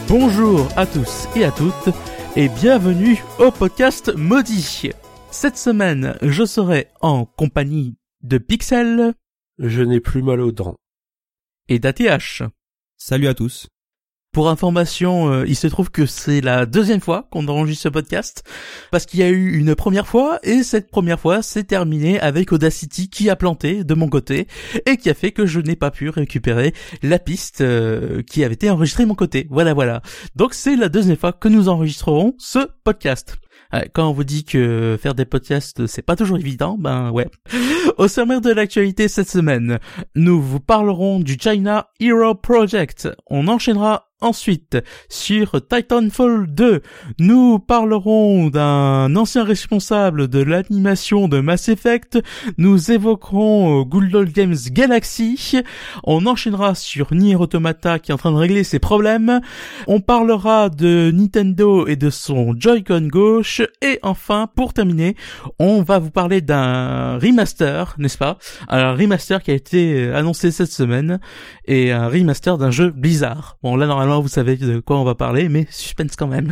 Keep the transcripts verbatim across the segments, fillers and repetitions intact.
Bonjour à tous et à toutes et bienvenue au podcast Maudit. Cette semaine, je serai en compagnie de Pixel. Je n'ai plus mal aux dents. Et d'A T H. Salut à tous. Pour information, euh, il se trouve que c'est la deuxième fois qu'on enregistre ce podcast, parce qu'il y a eu une première fois, et cette première fois s'est terminée avec Audacity qui a planté de mon côté, et qui a fait que je n'ai pas pu récupérer la piste euh, qui avait été enregistrée de mon côté. Voilà, voilà. Donc c'est la deuxième fois que nous enregistrerons ce podcast. Quand on vous dit que faire des podcasts, c'est pas toujours évident, ben ouais. Au sommaire de l'actualité cette semaine, nous vous parlerons du China Hero Project. On enchaînera ensuite sur Titanfall deux. Nous parlerons d'un ancien responsable de l'animation de Mass Effect. Nous évoquerons Good Old Games Galaxy. On enchaînera sur Nier Automata qui est en train de régler ses problèmes. On parlera de Nintendo et de son Joy-Con gauche. Et enfin, pour terminer, on va vous parler d'un remaster, n'est-ce pas? Un remaster qui a été annoncé cette semaine et un remaster d'un jeu Blizzard. Bon, là, normalement, vous savez de quoi on va parler, mais suspense quand même.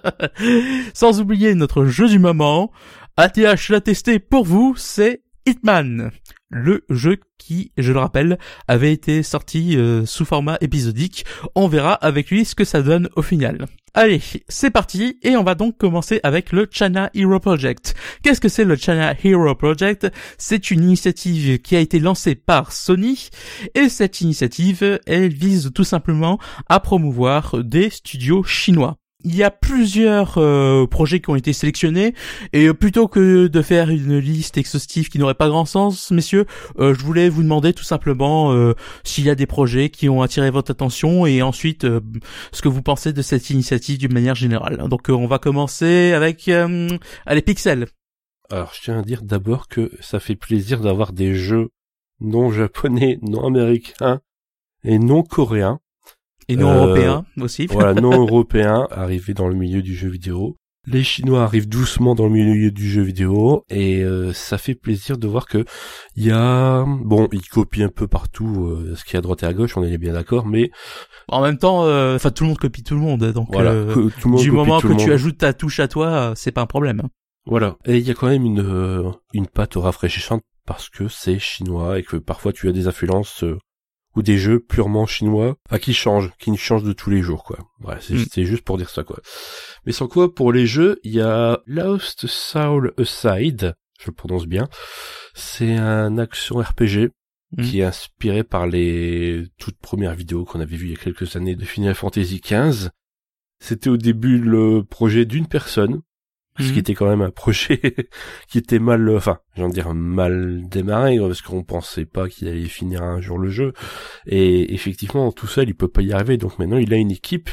Sans oublier notre jeu du moment, A T H l'a testé pour vous, c'est Hitman. Le jeu qui, je le rappelle, avait été sorti euh, sous format épisodique. On verra avec lui ce que ça donne au final. Allez, c'est parti, et on va donc commencer avec le China Hero Project. Qu'est-ce que c'est le China Hero Project? C'est une initiative qui a été lancée par Sony, et cette initiative, elle vise tout simplement à promouvoir des studios chinois. Il y a plusieurs euh, projets qui ont été sélectionnés, et plutôt que de faire une liste exhaustive qui n'aurait pas grand sens, messieurs, euh, je voulais vous demander tout simplement euh, s'il y a des projets qui ont attiré votre attention, et ensuite euh, ce que vous pensez de cette initiative d'une manière générale. Donc euh, on va commencer avec euh, allez, Pixel. Alors je tiens à dire d'abord que ça fait plaisir d'avoir des jeux non japonais, non américains et non coréens. Et non euh, européens aussi. Voilà, non européens arrivés dans le milieu du jeu vidéo. Les Chinois arrivent doucement dans le milieu du jeu vidéo et euh, ça fait plaisir de voir que il y a, bon, ils copient un peu partout euh, ce qu'il y a à droite et à gauche, on est bien d'accord, mais en même temps, enfin euh, tout le monde copie tout le monde, donc voilà, euh, que, tout le monde du moment que tu monde. ajoutes ta touche à toi, c'est pas un problème. Hein. Voilà, et il y a quand même une euh, une patte rafraîchissante parce que c'est chinois et que parfois tu as des influences euh, ou des jeux purement chinois, enfin qui changent, qui changent de tous les jours, quoi. Voilà, c'est, mm. c'est juste pour dire ça, quoi. Mais sans quoi, pour les jeux, il y a Lost Soul Aside, je le prononce bien. C'est un action R P G mm. qui est inspiré par les toutes premières vidéos qu'on avait vues il y a quelques années de Final Fantasy quinze. C'était au début le projet d'une personne, ce qui était quand même un projet qui était mal, enfin, j'ai envie de dire mal démarré, parce qu'on pensait pas qu'il allait finir un jour le jeu. Et effectivement, tout seul, il peut pas y arriver. Donc maintenant, il a une équipe,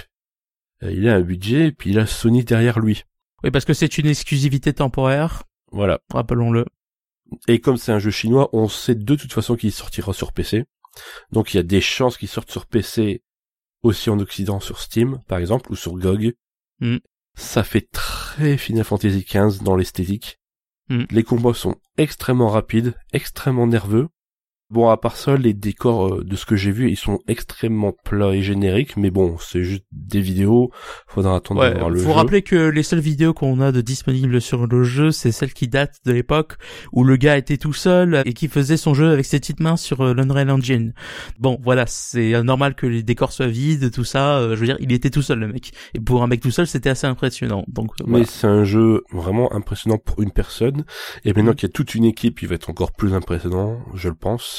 il a un budget, puis il a Sony derrière lui. Oui, parce que c'est une exclusivité temporaire. Voilà. Rappelons-le. Et comme c'est un jeu chinois, on sait de toute façon qu'il sortira sur P C. Donc il y a des chances qu'il sorte sur P C aussi en Occident, sur Steam, par exemple, ou sur G O G. Mm. Ça fait très Final Fantasy quinze dans l'esthétique. Mm. Les combats sont extrêmement rapides, extrêmement nerveux. Bon, à part ça, les décors euh, de ce que j'ai vu, ils sont extrêmement plats et génériques, mais bon, c'est juste des vidéos, faudra attendre ouais, de voir le jeu. Faut rappeler que les seules vidéos qu'on a de disponibles sur le jeu, c'est celles qui datent de l'époque où le gars était tout seul et qui faisait son jeu avec ses petites mains sur euh, l'Unreal Engine. Bon, voilà, c'est normal que les décors soient vides, tout ça, euh, je veux dire, il était tout seul le mec. Et pour un mec tout seul, c'était assez impressionnant. Donc euh, voilà. Mais c'est un jeu vraiment impressionnant pour une personne, et maintenant mmh. qu'il y a toute une équipe, il va être encore plus impressionnant, je le pense.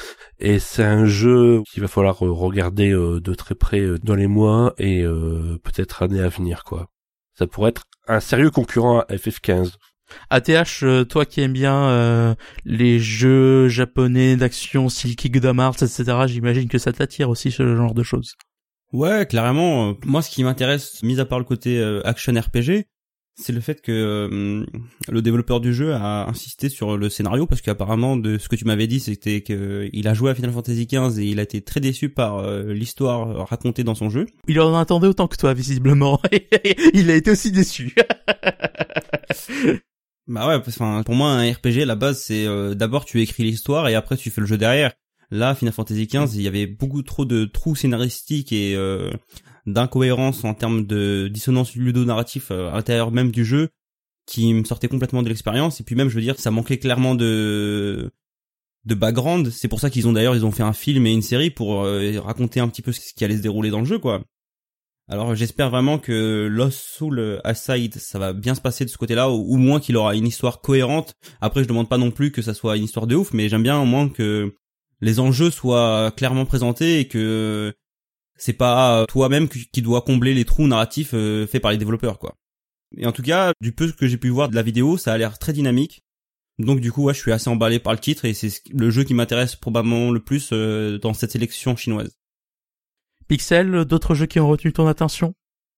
Et c'est un jeu qu'il va falloir regarder euh, de très près euh, dans les mois et euh, peut-être années à venir, quoi. Ça pourrait être un sérieux concurrent à F F quinze. A T H, euh, toi qui aimes bien euh, les jeux japonais d'action style Kingdom Hearts, et cetera, j'imagine que ça t'attire aussi ce genre de choses. Ouais, clairement. Euh, moi, ce qui m'intéresse, mis à part le côté euh, action R P G, c'est le fait que euh, le développeur du jeu a insisté sur le scénario, parce qu'apparemment, de ce que tu m'avais dit, c'était que il a joué à Final Fantasy quinze et il a été très déçu par euh, l'histoire racontée dans son jeu. Il en attendait autant que toi, visiblement. Il a été aussi déçu. Bah ouais, enfin, pour moi, un R P G, la base, c'est euh, d'abord tu écris l'histoire et après tu fais le jeu derrière. Là, Final Fantasy quinze, il y avait beaucoup trop de trous scénaristiques et euh, d'incohérence en termes de dissonance ludo-narratif à l'intérieur même du jeu qui me sortait complètement de l'expérience. Et puis même, je veux dire, ça manquait clairement de de background. C'est pour ça qu'ils ont d'ailleurs, ils ont fait un film et une série pour euh, raconter un petit peu ce qui allait se dérouler dans le jeu, quoi. Alors j'espère vraiment que Lost Soul Aside, ça va bien se passer de ce côté-là, ou au moins qu'il aura une histoire cohérente. Après, je demande pas non plus que ça soit une histoire de ouf, mais j'aime bien au moins que les enjeux soient clairement présentés et que c'est pas toi-même qui dois combler les trous narratifs euh, faits par les développeurs, quoi. Et en tout cas, du peu que j'ai pu voir de la vidéo, ça a l'air très dynamique. Donc du coup, ouais, je suis assez emballé par le titre et c'est le jeu qui m'intéresse probablement le plus euh, dans cette sélection chinoise. Pixel, d'autres jeux qui ont retenu ton attention?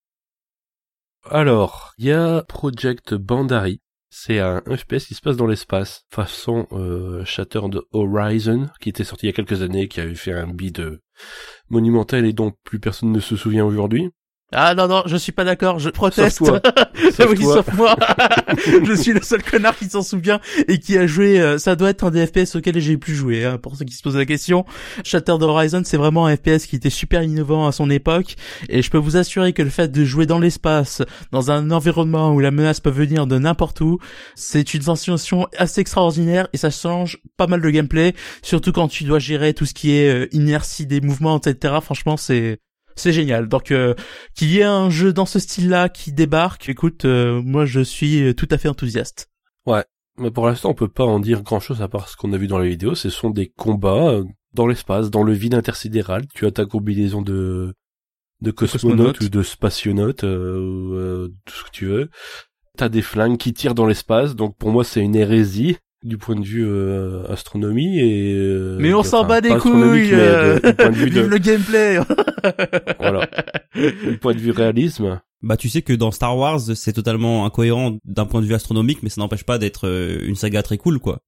Alors, il y a Project Bandari. C'est un F P S qui se passe dans l'espace, façon euh, Shattered Horizon, qui était sorti il y a quelques années, qui avait fait un bid monumental et dont plus personne ne se souvient aujourd'hui. Ah non, non, je suis pas d'accord, je proteste. Sauf toi. Sauf oui, toi. sauf moi. Je suis le seul connard qui s'en souvient et qui a joué, euh, ça doit être un des F P S auxquels j'ai pu jouer, hein, pour ceux qui se posent la question. Shattered Horizon, c'est vraiment un F P S qui était super innovant à son époque et je peux vous assurer que le fait de jouer dans l'espace, dans un environnement où la menace peut venir de n'importe où, c'est une sensation assez extraordinaire et ça change pas mal de gameplay, surtout quand tu dois gérer tout ce qui est euh, inertie des mouvements, et cetera. Franchement, c'est... c'est génial. Donc euh, qu'il y ait un jeu dans ce style-là qui débarque, écoute, euh, moi je suis tout à fait enthousiaste. Ouais, mais pour l'instant on peut pas en dire grand-chose à part ce qu'on a vu dans la vidéo. Ce sont des combats euh, dans l'espace, dans le vide intersidéral. Tu as ta combinaison de de cosmonautes cosmonaute. ou de spationautes, euh, ou euh, tout ce que tu veux. T'as des flingues qui tirent dans l'espace, donc pour moi c'est une hérésie du point de vue euh, astronomie et euh, Mais on s'en enfin, bat des pas astronomique, couilles. mais euh, de- du point de vue de Vive le gameplay. voilà, du point de vue réalisme. Bah tu sais que dans Star Wars, c'est totalement incohérent d'un point de vue astronomique, mais ça n'empêche pas d'être euh, une saga très cool, quoi.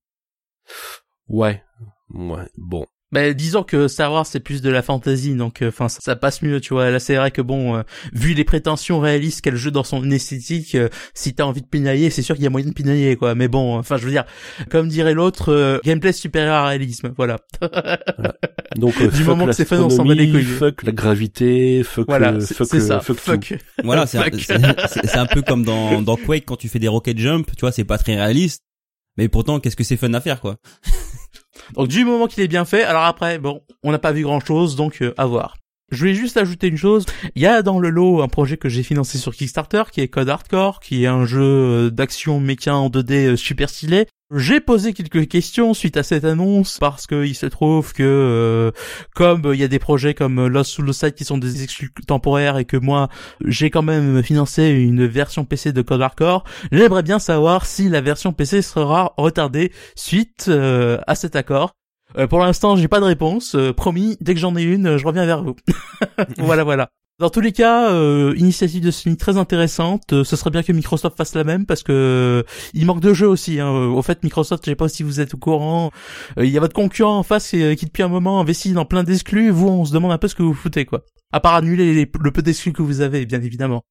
Ouais, ouais, bon. Ben disons que Star Wars c'est plus de la fantasy, donc enfin ça, ça passe mieux, tu vois. Là c'est vrai que bon, euh, vu les prétentions réalistes qu'a le jeu dans son esthétique, euh, si t'as envie de pinailler, c'est sûr qu'il y a moyen de pinailler, quoi. Mais bon, enfin je veux dire, comme dirait l'autre, euh, gameplay supérieur à réalisme, voilà. Voilà. Donc euh, Du fuck moment que c'est fun, on s'en bat les l'astronomie, couilles. fuck la gravité, fuck Voilà, le, c'est fuck c'est le, ça. fuck, tout. Fuck. Voilà, c'est un, Fuck. c'est, c'est- c'est un peu comme dans, dans Quake quand tu fais des rocket jump, tu vois, c'est pas très réaliste. Mais pourtant, qu'est-ce que c'est fun à faire, quoi. Donc du moment qu'il est bien fait, alors après, bon, on n'a pas vu grand-chose, donc euh, à voir. Je voulais juste ajouter une chose, il y a dans le lot un projet que j'ai financé sur Kickstarter, qui est Code Hardcore, qui est un jeu euh, d'action méca en deux D euh, super stylé. J'ai posé quelques questions suite à cette annonce, parce que il se trouve que, euh, comme il y a des projets comme Lost Soul Aside qui sont des exclus temporaires et que moi, j'ai quand même financé une version P C de Code Hardcore, j'aimerais bien savoir si la version P C sera retardée suite euh, à cet accord. Euh, pour l'instant, j'ai pas de réponse. Euh, promis, dès que j'en ai une, je reviens vers vous. Voilà, voilà. Dans tous les cas, euh, initiative de Sony très intéressante. Euh, ce serait bien que Microsoft fasse la même parce que euh, il manque de jeux aussi. Hein. Au fait, Microsoft, je sais pas si vous êtes au courant. Euh, il y a votre concurrent en face euh, qui depuis un moment investit dans plein d'exclus. Vous, on se demande un peu ce que vous foutez, quoi. À part annuler les- le peu d'exclus que vous avez, bien évidemment.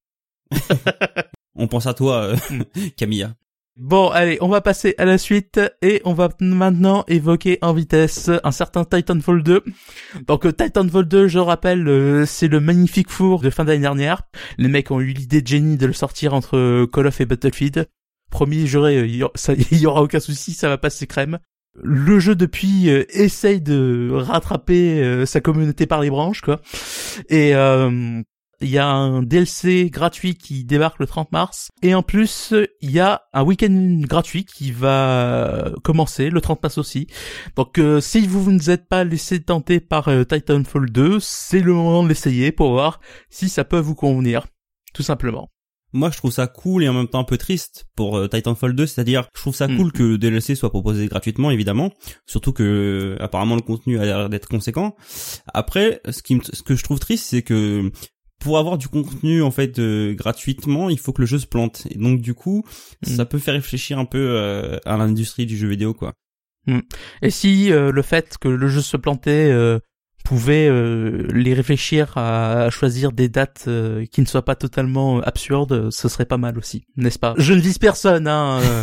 On pense à toi, euh, Camilla. Bon, allez, on va passer à la suite et on va maintenant évoquer en vitesse un certain Titanfall deux. Donc euh, Titanfall deux, je rappelle, euh, c'est le magnifique four de fin d'année dernière. Les mecs ont eu l'idée de génie de le sortir entre euh, Call of et Battlefield. Promis, juré, euh, il y, aura- ça- il y aura aucun souci, ça va passer crème. Le jeu depuis euh, essaye de rattraper euh, sa communauté par les branches, quoi. Et euh, il y a un D L C gratuit qui débarque le trente mars. Et en plus, il y a un week-end gratuit qui va commencer le trente mars aussi. Donc, euh, si vous ne vous êtes pas laissé tenter par euh, Titanfall deux, c'est le moment de l'essayer pour voir si ça peut vous convenir. Tout simplement. Moi, je trouve ça cool et en même temps un peu triste pour euh, Titanfall deux, c'est-à-dire, je trouve ça Mm. cool que le D L C soit proposé gratuitement, évidemment, surtout que euh, apparemment le contenu a l'air d'être conséquent. Après, ce qui me, ce que je trouve triste, c'est que pour avoir du contenu en fait euh, gratuitement, il faut que le jeu se plante. Et donc du coup, Mm. ça peut faire réfléchir un peu euh, à l'industrie du jeu vidéo, quoi. Et si euh, le fait que le jeu se plantait euh, pouvait euh, les réfléchir à, à choisir des dates euh, qui ne soient pas totalement absurdes, ce serait pas mal aussi, n'est-ce pas? Je ne vise personne, hein. euh.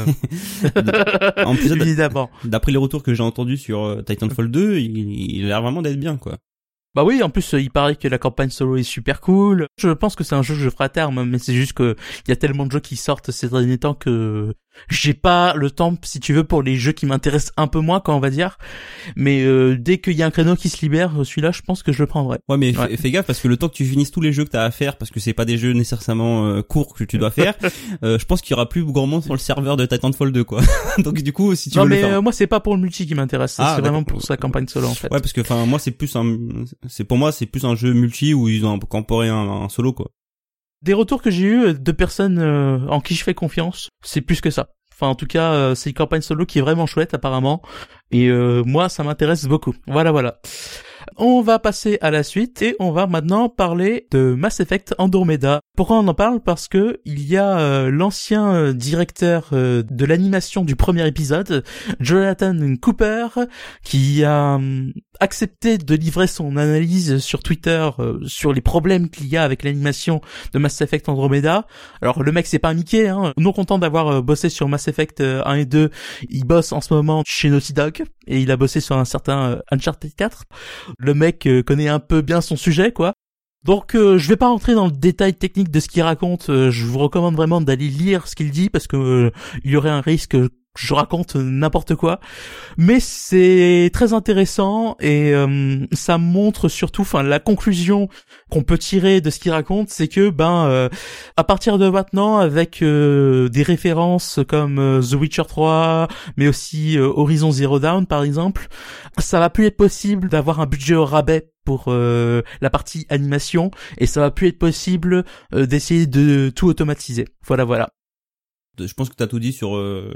En plus, Évidemment. d'après les retours que j'ai entendus sur euh, Titanfall deux, il, il a l'air vraiment d'être bien, quoi. Bah oui, en plus, il paraît que la campagne solo est super cool. Je pense que c'est un jeu que je ferai à terme, mais c'est juste que il y a tellement de jeux qui sortent ces derniers temps que j'ai pas le temps, si tu veux, pour les jeux qui m'intéressent un peu moins, quoi, on va dire. Mais euh, dès qu'il y a un créneau qui se libère, celui-là, je pense que je le prendrai. Ouais, mais ouais. Fais, fais gaffe, parce que le temps que tu finisses tous les jeux que t'as à faire, parce que c'est pas des jeux nécessairement euh, courts que tu dois faire, euh, je pense qu'il y aura plus grand monde sur le serveur de Titanfall deux, quoi. Donc du coup, si tu non, veux mais le faire... euh, moi, c'est pas pour le multi qui m'intéresse, ah, c'est d'accord. vraiment pour sa campagne solo, en fait. Ouais, parce que enfin moi, c'est plus un, c'est pour moi, c'est plus un jeu multi où ils ont incorporé un, un solo, quoi. Des retours que j'ai eu de personnes euh, en qui je fais confiance, c'est plus que ça. Enfin, en tout cas, euh, c'est une campagne solo qui est vraiment chouette, apparemment. Et euh, moi, ça m'intéresse beaucoup. Voilà, voilà. On va passer à la suite et on va maintenant parler de Mass Effect Andromeda. Pourquoi on en parle? Parce que il y a euh, l'ancien euh, directeur euh, de l'animation du premier épisode, Jonathan Cooper, qui a euh, accepté de livrer son analyse sur Twitter euh, sur les problèmes qu'il y a avec l'animation de Mass Effect Andromeda. Alors le mec, c'est pas un Mickey, hein. Non content d'avoir euh, bossé sur Mass Effect euh, un et deux, il bosse en ce moment chez Naughty Dog et il a bossé sur un certain euh, Uncharted quatre. Le mec euh, connaît un peu bien son sujet, quoi. Donc euh, je vais pas rentrer dans le détail technique de ce qu'il raconte, euh, je vous recommande vraiment d'aller lire ce qu'il dit parce que euh, il y aurait un risque que je raconte n'importe quoi, mais c'est très intéressant et euh, ça montre surtout, enfin la conclusion qu'on peut tirer de ce qu'il raconte, c'est que ben euh, à partir de maintenant, avec euh, des références comme euh, The Witcher trois, mais aussi euh, Horizon Zero Dawn par exemple, ça va plus être possible d'avoir un budget au rabais pour euh, la partie animation et ça va plus être possible euh, d'essayer de tout automatiser. Voilà, voilà. Je pense que t'as tout dit sur euh,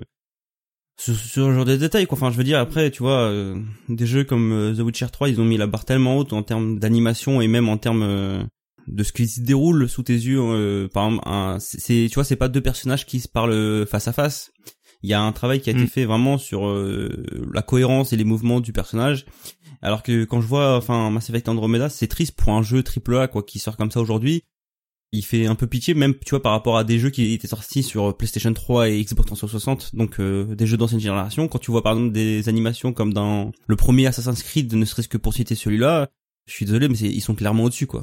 sur, sur le genre des détails, quoi. Enfin, je veux dire, après, tu vois, euh, des jeux comme euh, The Witcher trois, ils ont mis la barre tellement haute en termes d'animation et même en termes euh, de ce qui se déroule sous tes yeux. Euh, par exemple, un, c'est, tu vois, c'est pas deux personnages qui se parlent face à face. Il y a un travail qui a été mmh. fait vraiment sur euh, la cohérence et les mouvements du personnage. Alors que quand je vois, enfin, Mass Effect Andromeda, c'est triste pour un jeu triple A, quoi, qui sort comme ça aujourd'hui. Il fait un peu pitié, même, tu vois, par rapport à des jeux qui étaient sortis sur PlayStation trois et Xbox trois cent soixante, donc euh, des jeux d'ancienne génération. Quand tu vois, par exemple, des animations comme dans le premier Assassin's Creed, ne serait-ce que pour citer celui-là, je suis désolé, mais c'est, ils sont clairement au-dessus, quoi.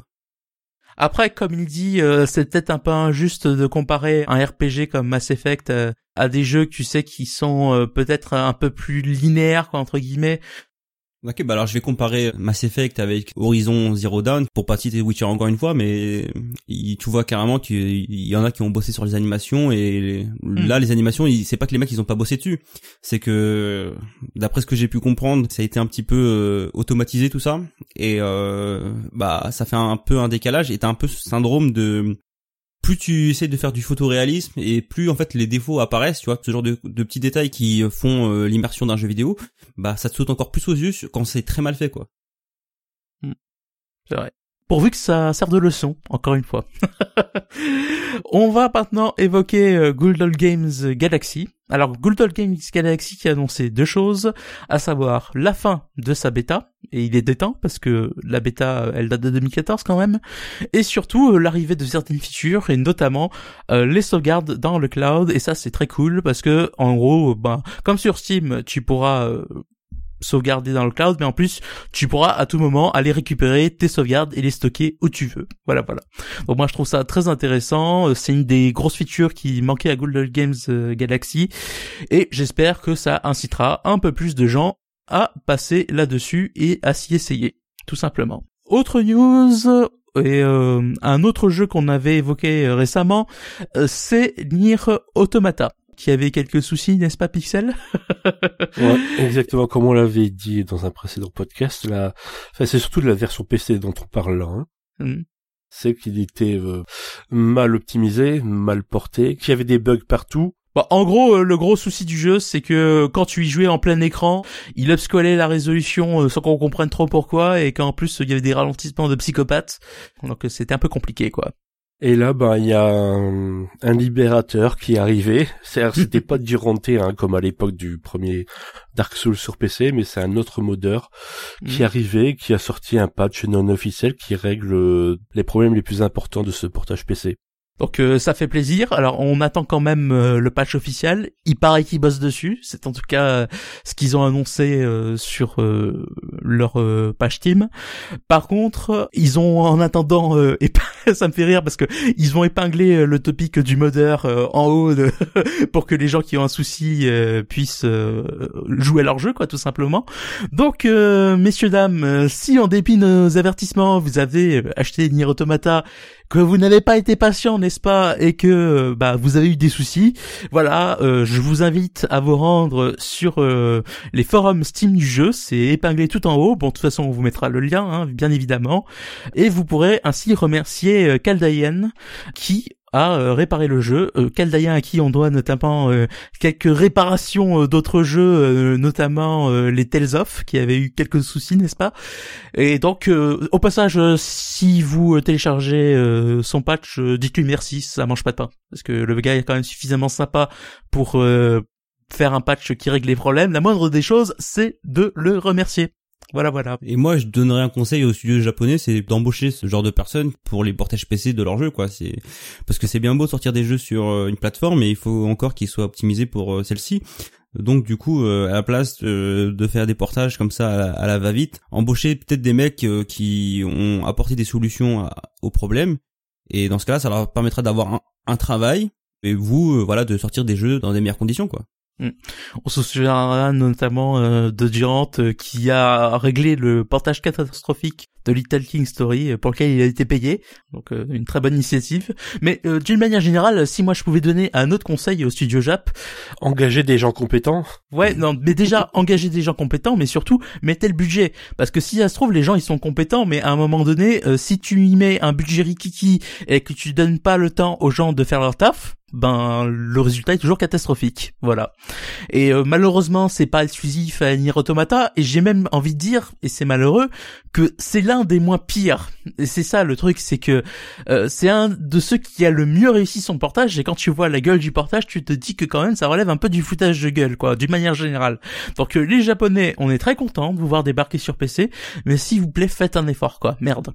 Après, comme il dit, euh, c'est peut-être un peu injuste de comparer un R P G comme Mass Effect euh, à des jeux, tu sais, qui sont euh, peut-être un peu plus linéaires, quoi, entre guillemets. Ok, bah alors je vais comparer Mass Effect avec Horizon Zero Dawn pour pas citer Witcher encore une fois, mais il, tu vois carrément qu'il y en a qui ont bossé sur les animations et les, mmh. là les animations, il, c'est pas que les mecs ils ont pas bossé dessus, c'est que d'après ce que j'ai pu comprendre, ça a été un petit peu euh, automatisé tout ça et euh, bah ça fait un peu un décalage et t'as un peu ce syndrome de plus tu essaies de faire du photoréalisme et plus en fait les défauts apparaissent, tu vois, ce genre de, de petits détails qui font euh, l'immersion d'un jeu vidéo, bah ça te saute encore plus aux yeux quand c'est très mal fait, quoi. Mmh. C'est vrai. Pourvu que ça serve de leçon, encore une fois. On va maintenant évoquer euh, Gulldal Games Galaxy. Alors Gulldal Games Galaxy qui a annoncé deux choses, à savoir la fin de sa bêta, et il est déteint parce que la bêta elle date de deux mille quatorze quand même, et surtout euh, l'arrivée de certaines features et notamment euh, les sauvegardes dans le cloud, et ça c'est très cool parce que en gros, ben comme sur Steam tu pourras euh, sauvegarder dans le cloud, mais en plus tu pourras à tout moment aller récupérer tes sauvegardes et les stocker où tu veux. Voilà, voilà. Donc moi je trouve ça très intéressant, c'est une des grosses features qui manquait à Gulldal Games Galaxy, et j'espère que ça incitera un peu plus de gens à passer là-dessus et à s'y essayer, tout simplement. Autre news, et euh, un autre jeu qu'on avait évoqué récemment, euh, c'est Nier Automata, qui avait quelques soucis, n'est-ce pas, Pixel? Ouais, exactement comme on l'avait dit dans un précédent podcast. Là, enfin, c'est surtout de la version P C dont on parle là. Hein. Mm. C'est qu'il était euh, mal optimisé, mal porté, qu'il y avait des bugs partout. Bah, en gros, euh, le gros souci du jeu, c'est que quand tu y jouais en plein écran, il upscalait la résolution euh, sans qu'on comprenne trop pourquoi, et qu'en plus il y avait des ralentissements de psychopathes. Donc euh, c'était un peu compliqué, quoi. Et là, ben, il y a un, un libérateur qui est arrivé. C'est-à-dire, c'était pas Duranté, hein, comme à l'époque du premier Dark Souls sur P C, mais c'est un autre modeur qui est arrivé, qui a sorti un patch non officiel qui règle les problèmes les plus importants de ce portage P C. Donc euh, ça fait plaisir. Alors on attend quand même euh, le patch officiel. Il paraît qu'ils bossent dessus. C'est en tout cas euh, ce qu'ils ont annoncé euh, sur euh, leur euh, page Steam. Par contre, ils ont en attendant, euh, ép- ça me fait rire parce que ils ont épinglé euh, le topic du modeur euh, en haut de pour que les gens qui ont un souci euh, puissent euh, jouer à leur jeu, quoi, tout simplement. Donc euh, messieurs dames, euh, si en dépit de nos avertissements, vous avez acheté Nier Automata, que vous n'avez pas été patient, n'est-ce pas, et que bah vous avez eu des soucis, voilà, euh, je vous invite à vous rendre sur euh, les forums Steam du jeu, c'est épinglé tout en haut. Bon, de toute façon, on vous mettra le lien, hein, bien évidemment, et vous pourrez ainsi remercier euh, Caldaïen qui a euh, réparé le jeu. Euh, Caldaïen à qui on doit notamment euh, quelques réparations euh, d'autres jeux, euh, notamment euh, les Tales of, qui avaient eu quelques soucis, n'est-ce pas? Et donc, euh, au passage, euh, si vous téléchargez euh, son patch, euh, dites-lui merci, ça mange pas de pain. Parce que le gars est quand même suffisamment sympa pour euh, faire un patch qui règle les problèmes. La moindre des choses, c'est de le remercier. Voilà, voilà. Et moi, je donnerais un conseil aux studios japonais, c'est d'embaucher ce genre de personnes pour les portages P C de leurs jeux, quoi. C'est parce que c'est bien beau de sortir des jeux sur une plateforme, mais il faut encore qu'ils soient optimisés pour celle-ci. Donc du coup, euh, à la place euh, de faire des portages comme ça à la, à la va-vite, embaucher peut-être des mecs euh, qui ont apporté des solutions à, aux problèmes. Et dans ce cas-là, ça leur permettra d'avoir un, un travail et vous, euh, voilà, de sortir des jeux dans des meilleures conditions, quoi. Mmh. On se souviendra notamment euh, de Durant euh, qui a réglé le portage catastrophique de Little King Story, euh, pour lequel il a été payé, donc euh, une très bonne initiative. Mais euh, d'une manière générale, si moi je pouvais donner un autre conseil au studio Jap, engager des gens compétents. Ouais, non, mais déjà engager des gens compétents, mais surtout mettez le budget, parce que si ça se trouve les gens ils sont compétents, mais à un moment donné, euh, si tu y mets un budget rikiki et que tu donnes pas le temps aux gens de faire leur taf, ben le résultat est toujours catastrophique, voilà. Et euh, malheureusement c'est pas exclusif à Nier Automata, et j'ai même envie de dire, et c'est malheureux, que c'est l'un des moins pires. Et c'est ça le truc, c'est que euh, c'est un de ceux qui a le mieux réussi son portage, et quand tu vois la gueule du portage, tu te dis que quand même ça relève un peu du foutage de gueule, quoi, d'une manière générale. Donc euh, les Japonais, on est très contents de vous voir débarquer sur P C, mais s'il vous plaît faites un effort, quoi, merde.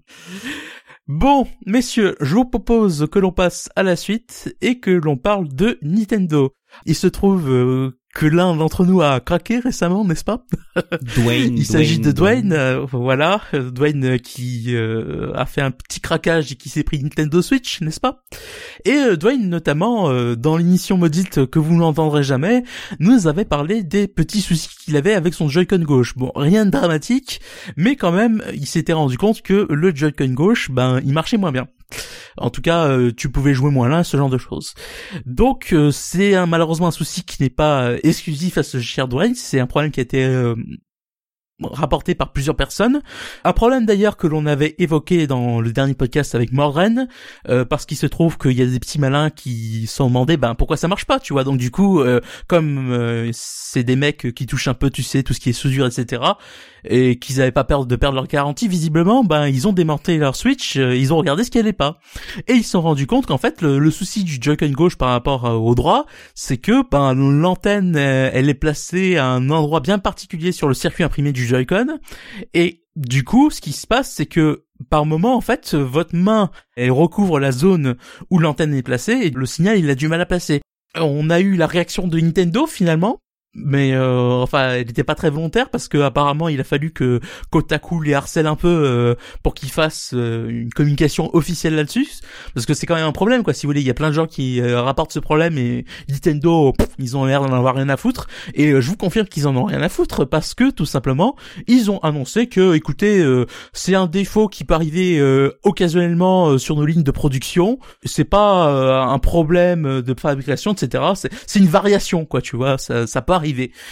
Bon, messieurs, je vous propose que l'on passe à la suite et que l'on parle de Nintendo. Il se trouve euh, que l'un d'entre nous a craqué récemment, n'est-ce pas? Dwayne. Il s'agit Dwayne, de Dwayne, Dwayne. Euh, voilà, Dwayne euh, qui euh, a fait un petit craquage et qui s'est pris Nintendo Switch, n'est-ce pas? Et euh, Dwayne, notamment, euh, dans l'émission maudite que vous n'entendrez jamais, nous avait parlé des petits soucis qu'il avait avec son Joy-Con gauche. Bon, rien de dramatique, mais quand même, il s'était rendu compte que le Joy-Con gauche, ben, il marchait moins bien. En tout cas, euh, tu pouvais jouer moins là, ce genre de choses. Donc, euh, c'est un, malheureusement un souci qui n'est pas euh, exclusif à ce cher Dwayne, c'est un problème qui a été euh, rapporté par plusieurs personnes. Un problème d'ailleurs que l'on avait évoqué dans le dernier podcast avec Mordren, euh, parce qu'il se trouve qu'il y a des petits malins qui se sont demandé ben pourquoi ça marche pas, tu vois. Donc du coup, euh, comme euh, c'est des mecs qui touchent un peu, tu sais, tout ce qui est soudure, et cetera, et qu'ils avaient pas peur de perdre leur garantie, visiblement, ben ils ont démonté leur Switch, euh, ils ont regardé ce qui allait pas, et ils se sont rendus compte qu'en fait le, le souci du Joy-Con gauche par rapport euh, au droit, c'est que ben l'antenne euh, elle est placée à un endroit bien particulier sur le circuit imprimé du Joy-Con, et du coup ce qui se passe c'est que par moment en fait votre main elle recouvre la zone où l'antenne est placée et le signal il a du mal à passer. On a eu la réaction de Nintendo finalement, mais euh, enfin elle n'était pas très volontaire parce que apparemment il a fallu que Kotaku les harcèle un peu euh, pour qu'ils fassent euh, une communication officielle là-dessus, parce que c'est quand même un problème, quoi. Si vous voulez, il y a plein de gens qui euh, rapportent ce problème et Nintendo pff, ils ont l'air d'en avoir rien à foutre, et euh, je vous confirme qu'ils en ont rien à foutre parce que tout simplement ils ont annoncé que écoutez euh, c'est un défaut qui peut arriver euh, occasionnellement euh, sur nos lignes de production, c'est pas euh, un problème de fabrication, etc. c'est, c'est une variation, quoi, tu vois, ça, ça peut arriver.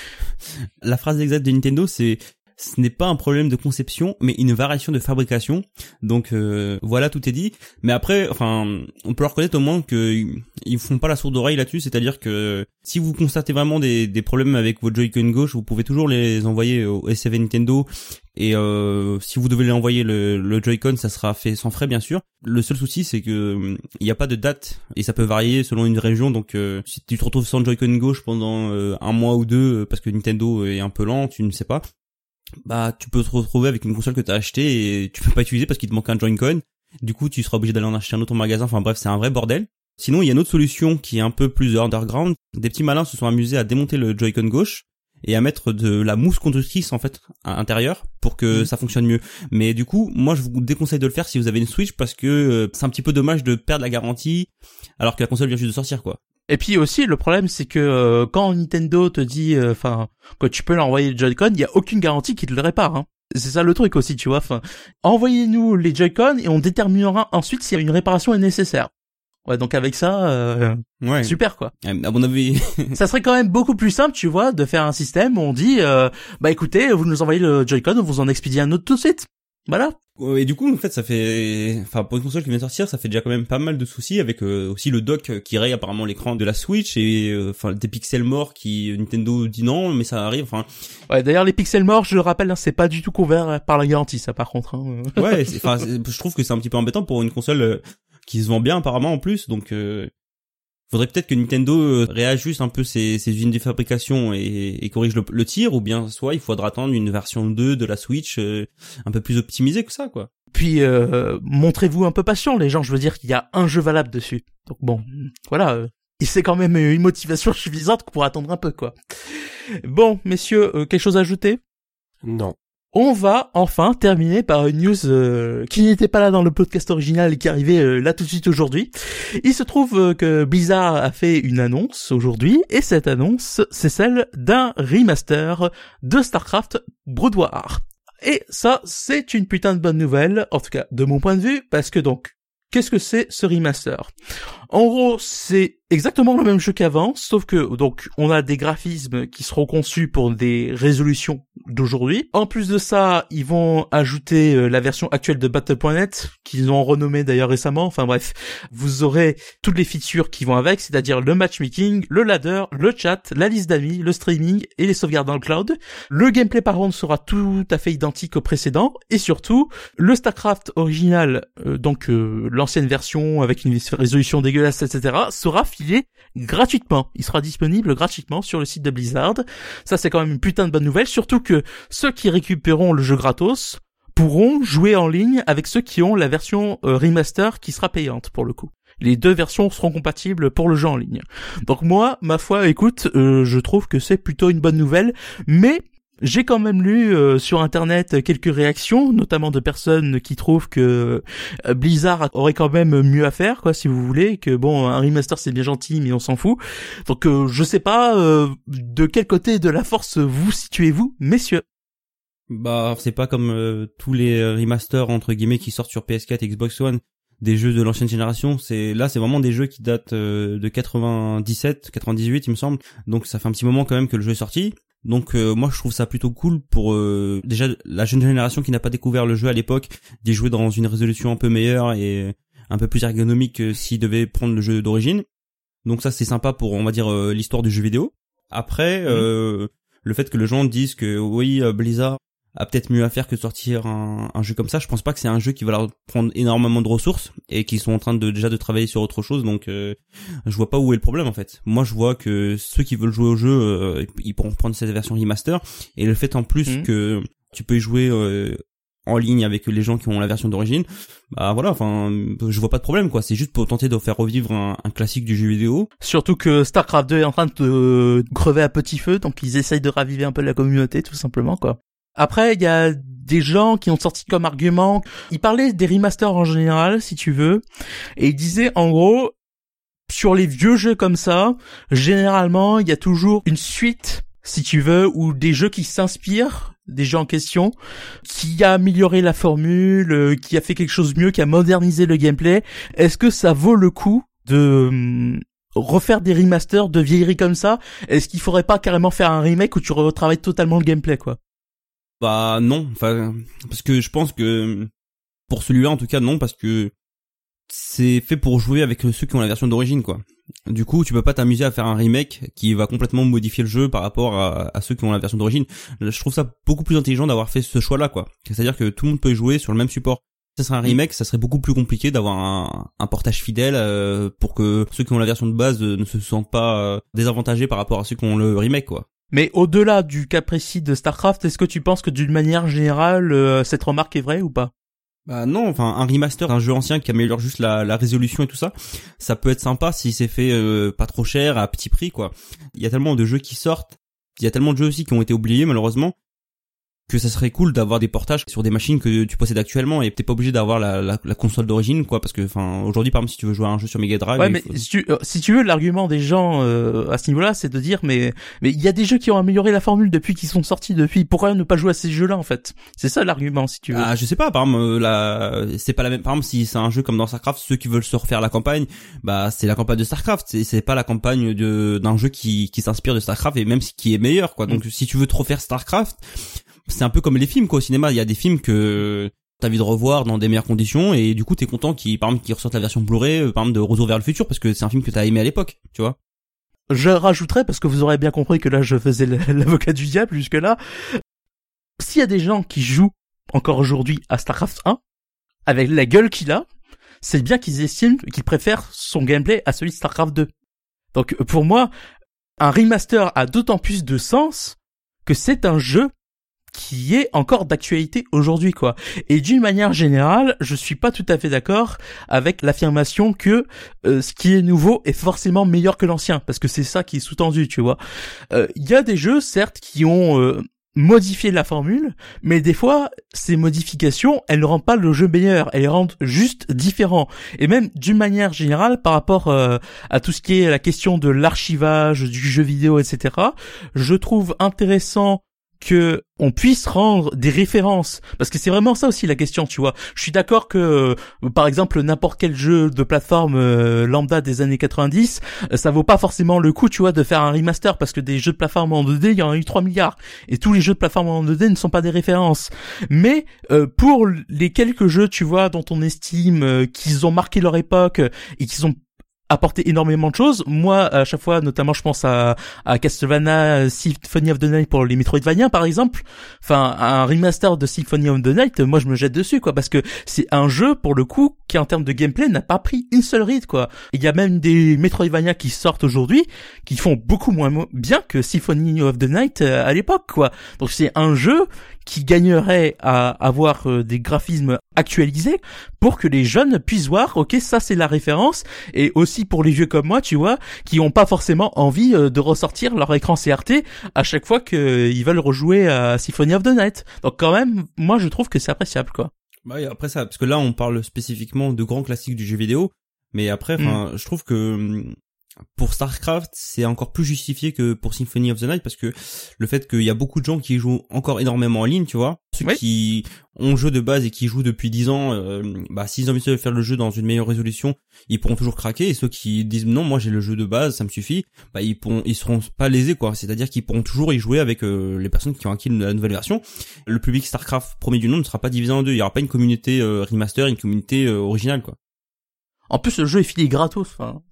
La phrase exacte de Nintendo, c'est ce n'est pas un problème de conception, mais une variation de fabrication. Donc euh, voilà, tout est dit. Mais après, enfin, on peut leur reconnaître au moins que ils font pas la sourde oreille là-dessus. C'est-à-dire que si vous constatez vraiment des, des problèmes avec votre Joy-Con gauche, vous pouvez toujours les envoyer au S V Nintendo. Et euh, si vous devez l'envoyer le, le Joy-Con, ça sera fait sans frais, bien sûr. Le seul souci, c'est que il n'y a pas de date et ça peut varier selon une région. Donc euh, si tu te retrouves sans Joy-Con gauche pendant euh, un mois ou deux parce que Nintendo est un peu lent, tu ne sais pas, bah tu peux te retrouver avec une console que t'as achetée et tu peux pas utiliser parce qu'il te manque un Joy-Con. Du coup, tu seras obligé d'aller en acheter un autre en magasin. Enfin bref, c'est un vrai bordel. Sinon, il y a une autre solution qui est un peu plus underground. Des petits malins se sont amusés à démonter le Joy-Con gauche et à mettre de la mousse conductrice en fait à l'intérieur pour que mmh. ça fonctionne mieux. Mais du coup, moi je vous déconseille de le faire si vous avez une Switch parce que euh, c'est un petit peu dommage de perdre la garantie alors que la console vient juste de sortir quoi. Et puis aussi le problème c'est que euh, quand Nintendo te dit enfin euh, que tu peux leur envoyer le Joy-Con, il y a aucune garantie qu'il le répare hein. C'est ça le truc aussi, tu vois. Enfin, envoyez-nous les Joy-Con et on déterminera ensuite si une réparation est nécessaire. Ouais, donc avec ça, euh, ouais. super quoi. À mon avis, ça serait quand même beaucoup plus simple, tu vois, de faire un système où on dit, euh, bah écoutez, vous nous envoyez le Joy-Con, on vous en expédie un autre tout de suite. Voilà. Et du coup, en fait, ça fait, enfin, pour une console qui vient de sortir, ça fait déjà quand même pas mal de soucis avec euh, aussi le dock qui raye apparemment l'écran de la Switch et enfin euh, des pixels morts qui Nintendo dit non, mais ça arrive. Enfin. Ouais, d'ailleurs les pixels morts, je le rappelle, hein, c'est pas du tout couvert par la garantie, ça par contre. Hein. Ouais, enfin, je trouve que c'est un petit peu embêtant pour une console euh, qui se vend bien apparemment en plus, donc. Euh... Faudrait peut-être que Nintendo réajuste un peu ses, ses usines de fabrication et, et corrige le, le tir, ou bien soit il faudra attendre une version deux de la Switch euh, un peu plus optimisée que ça, quoi. Puis euh, montrez-vous un peu patient, les gens. Je veux dire qu'il y a un jeu valable dessus. Donc bon, voilà. Euh, c'est quand même une motivation suffisante pour attendre un peu, quoi. Bon, messieurs, euh, quelque chose à ajouter ? Non. On va enfin terminer par une news euh, qui n'était pas là dans le podcast original et qui arrivait euh, là tout de suite aujourd'hui. Il se trouve euh, que Blizzard a fait une annonce aujourd'hui et cette annonce, c'est celle d'un remaster de StarCraft Brood War. Et ça, c'est une putain de bonne nouvelle, en tout cas de mon point de vue, parce que donc, qu'est-ce que c'est ce remaster ? En gros, c'est exactement le même jeu qu'avant, sauf que donc on a des graphismes qui seront conçus pour des résolutions d'aujourd'hui. En plus de ça, ils vont ajouter euh, la version actuelle de Battle point net, qu'ils ont renommée d'ailleurs récemment. Enfin bref, vous aurez toutes les features qui vont avec, c'est-à-dire le matchmaking, le ladder, le chat, la liste d'amis, le streaming et les sauvegardes dans le cloud. Le gameplay par contre sera tout à fait identique au précédent, et surtout, le StarCraft original, euh, donc euh, l'ancienne version avec une résolution dégueulasse, et cetera, sera filé gratuitement. Il sera disponible gratuitement sur le site de Blizzard. Ça, c'est quand même une putain de bonne nouvelle, surtout que ceux qui récupéreront le jeu gratos pourront jouer en ligne avec ceux qui ont la version euh, remaster qui sera payante pour le coup. Les deux versions seront compatibles pour le jeu en ligne. Donc moi, ma foi, écoute, euh, je trouve que c'est plutôt une bonne nouvelle, mais j'ai quand même lu euh, sur internet quelques réactions, notamment de personnes qui trouvent que euh, Blizzard aurait quand même mieux à faire, quoi, si vous voulez, que bon, un remaster c'est bien gentil, mais on s'en fout. Donc euh, je sais pas euh, de quel côté de la force vous situez-vous, messieurs. Bah, c'est pas comme euh, tous les remasters entre guillemets qui sortent sur P S quatre et Xbox One des jeux de l'ancienne génération. C'est là, c'est vraiment des jeux qui datent euh, de quatre-vingt-dix-sept, quatre-vingt-dix-huit, il me semble. Donc ça fait un petit moment quand même que le jeu est sorti. Donc euh, moi je trouve ça plutôt cool pour euh, déjà la jeune génération qui n'a pas découvert le jeu à l'époque d'y jouer dans une résolution un peu meilleure et un peu plus ergonomique que s'ils devaient prendre le jeu d'origine. Donc ça c'est sympa pour on va dire euh, l'histoire du jeu vidéo. Après mmh. euh, le fait que les gens disent que oui euh, Blizzard a peut-être mieux à faire que de sortir un, un jeu comme ça, je pense pas que c'est un jeu qui va leur prendre énormément de ressources et qu'ils sont en train de déjà de travailler sur autre chose, donc euh, je vois pas où est le problème en fait. Moi je vois que ceux qui veulent jouer au jeu euh, ils pourront prendre cette version remaster, et le fait en plus mmh. que tu peux y jouer euh, en ligne avec les gens qui ont la version d'origine, bah voilà, enfin je vois pas de problème quoi, c'est juste pour tenter de faire revivre un, un classique du jeu vidéo. Surtout que StarCraft deux est en train de euh, crever à petit feu, donc ils essayent de raviver un peu la communauté tout simplement quoi. Après, il y a des gens qui ont sorti comme argument, ils parlaient des remasters en général, si tu veux, et ils disaient, en gros, sur les vieux jeux comme ça, généralement, il y a toujours une suite, si tu veux, ou des jeux qui s'inspirent des jeux en question, qui a amélioré la formule, qui a fait quelque chose de mieux, qui a modernisé le gameplay. Est-ce que ça vaut le coup de hum, refaire des remasters de vieilleries comme ça? Est-ce qu'il faudrait pas carrément faire un remake où tu retravailles totalement le gameplay, quoi? Bah non, enfin parce que je pense que pour celui-là en tout cas non, parce que c'est fait pour jouer avec ceux qui ont la version d'origine quoi. Du coup, tu peux pas t'amuser à faire un remake qui va complètement modifier le jeu par rapport à, à ceux qui ont la version d'origine. Je trouve ça beaucoup plus intelligent d'avoir fait ce choix-là quoi. C'est-à-dire que tout le monde peut jouer sur le même support. Si ça serait un remake, ça serait beaucoup plus compliqué d'avoir un, un portage fidèle euh, pour que ceux qui ont la version de base euh, ne se sentent pas euh, désavantagés par rapport à ceux qui ont le remake quoi. Mais au-delà du cas précis de StarCraft, est-ce que tu penses que d'une manière générale, euh, cette remarque est vraie ou pas ? Bah non, enfin un remaster d'un jeu ancien qui améliore juste la, la résolution et tout ça, ça peut être sympa si c'est fait euh, pas trop cher, à petit prix quoi. Il y a tellement de jeux qui sortent, il y a tellement de jeux aussi qui ont été oubliés malheureusement, que ça serait cool d'avoir des portages sur des machines que tu possèdes actuellement et t'es pas obligé d'avoir la, la, la console d'origine quoi, parce que enfin aujourd'hui par exemple si tu veux jouer à un jeu sur Mega Drive, ouais mais faut... si tu euh, si tu veux l'argument des gens euh, à ce niveau-là, c'est de dire mais mais il y a des jeux qui ont amélioré la formule depuis qu'ils sont sortis depuis, pourquoi ne pas jouer à ces jeux-là en fait? C'est ça l'argument si tu veux. Ah je sais pas, par exemple euh, la c'est pas la même, par exemple si c'est un jeu comme dans StarCraft, ceux qui veulent se refaire la campagne, bah c'est la campagne de StarCraft, c'est c'est pas la campagne de d'un jeu qui qui s'inspire de StarCraft et même qui est meilleur quoi. Donc mm. si tu veux te refaire StarCraft, c'est un peu comme les films quoi, au cinéma, il y a des films que t'as envie de revoir dans des meilleures conditions et du coup t'es content qu'ils par exemple qu'ils ressortent la version Blu-ray par exemple de Retour vers le futur parce que c'est un film que t'as aimé à l'époque, tu vois. Je rajouterais, parce que vous aurez bien compris que là je faisais l'avocat du diable jusque là, s'il y a des gens qui jouent encore aujourd'hui à StarCraft un avec la gueule qu'il a, c'est bien qu'ils estiment qu'ils préfèrent son gameplay à celui de StarCraft deux. Donc pour moi, un remaster a d'autant plus de sens que c'est un jeu qui est encore d'actualité aujourd'hui quoi. Et d'une manière générale, je suis pas tout à fait d'accord avec l'affirmation que euh, ce qui est nouveau est forcément meilleur que l'ancien, parce que c'est ça qui est sous-tendu, tu vois. Il euh, y a des jeux certes qui ont euh, modifié la formule, mais des fois ces modifications, elles ne rendent pas le jeu meilleur, elles les rendent juste différent. Et même d'une manière générale par rapport euh, à tout ce qui est la question de l'archivage du jeu vidéo, et cetera, je trouve intéressant que on puisse rendre des références, parce que c'est vraiment ça aussi la question, tu vois. Je suis d'accord que euh, par exemple n'importe quel jeu de plateforme euh, lambda des années quatre-vingt-dix, euh, ça vaut pas forcément le coup, tu vois, de faire un remaster, parce que des jeux de plateforme en deux D, il y en a eu trois milliards et tous les jeux de plateforme en deux D ne sont pas des références. Mais euh, pour les quelques jeux, tu vois, dont on estime euh, qu'ils ont marqué leur époque et qu'ils ont apporter énormément de choses. Moi, à chaque fois, notamment, je pense à, à Castlevania Symphony of the Night pour les Metroidvania, par exemple. Enfin, un remaster de Symphony of the Night, moi, je me jette dessus, quoi, parce que c'est un jeu, pour le coup, qui, en termes de gameplay, n'a pas pris une seule ride, quoi. Il y a même des Metroidvania qui sortent aujourd'hui, qui font beaucoup moins bien que Symphony of the Night à l'époque, quoi. Donc, c'est un jeu qui gagnerait à avoir euh, des graphismes actualisés pour que les jeunes puissent voir, ok, ça c'est la référence, et aussi pour les vieux comme moi, tu vois, qui ont pas forcément envie euh, de ressortir leur écran C R T à chaque fois qu'ils veulent rejouer à Symphony of the Night. Donc quand même, moi je trouve que c'est appréciable, quoi. Bah oui, après ça, parce que là on parle spécifiquement de grands classiques du jeu vidéo, mais après, enfin, mm. je trouve que pour StarCraft, c'est encore plus justifié que pour Symphony of the Night, parce que le fait qu'il y a beaucoup de gens qui jouent encore énormément en ligne, tu vois, ceux oui. qui ont le jeu de base et qui jouent depuis dix ans, euh, bah s'ils ont envie de faire le jeu dans une meilleure résolution, ils pourront toujours craquer, et ceux qui disent non, moi j'ai le jeu de base, ça me suffit, bah ils pourront, ils seront pas lésés, quoi. C'est-à-dire qu'ils pourront toujours y jouer avec euh, les personnes qui ont acquis la nouvelle version. Le public StarCraft premier du nom ne sera pas divisé en deux, il y aura pas une communauté euh, remaster, une communauté euh, originale, quoi. En plus, le jeu est fini gratos, enfin.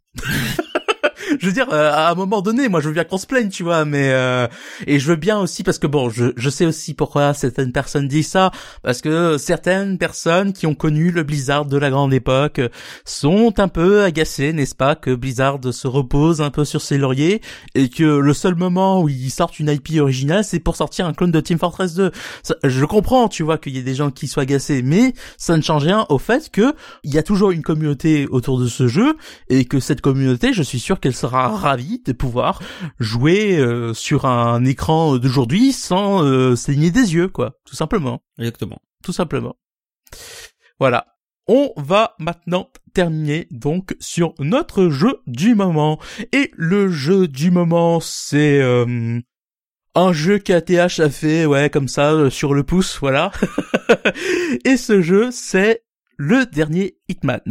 Je veux dire, euh, à un moment donné, moi je veux bien qu'on se plaigne, tu vois, mais euh, et je veux bien aussi, parce que bon, je je sais aussi pourquoi certaines personnes disent ça, parce que certaines personnes qui ont connu le Blizzard de la grande époque sont un peu agacées, n'est-ce pas, que Blizzard se repose un peu sur ses lauriers et que le seul moment où ils sortent une I P originale, c'est pour sortir un clone de Team Fortress deux. Ça, je comprends, tu vois, qu'il y ait des gens qui soient agacés, mais ça ne change rien au fait que il y a toujours une communauté autour de ce jeu et que cette communauté, je suis sûr qu'elle sera ravi de pouvoir jouer euh, sur un écran d'aujourd'hui sans euh, saigner des yeux, quoi, tout simplement. Exactement. Tout simplement. Voilà. On va maintenant terminer donc sur notre jeu du moment. Et le jeu du moment, c'est euh, un jeu qu'A T H a fait, ouais, comme ça, euh, sur le pouce, voilà. Et ce jeu, c'est le dernier Hitman.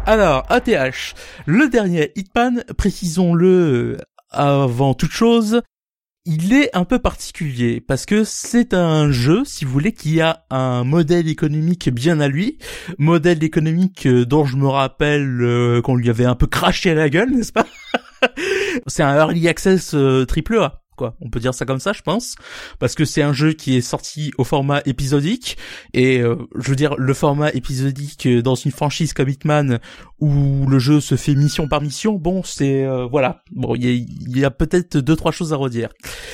Alors, A T H, le dernier Hitman, précisons-le avant toute chose, il est un peu particulier parce que c'est un jeu, si vous voulez, qui a un modèle économique bien à lui, modèle économique dont je me rappelle euh, qu'on lui avait un peu craché à la gueule, n'est-ce pas? C'est un early access euh, triple A. Quoi, on peut dire ça comme ça, je pense, parce que c'est un jeu qui est sorti au format épisodique, et euh, je veux dire, le format épisodique dans une franchise comme Hitman, où le jeu se fait mission par mission, bon, c'est, euh, voilà, bon, il y a, y a peut-être deux, trois choses à redire.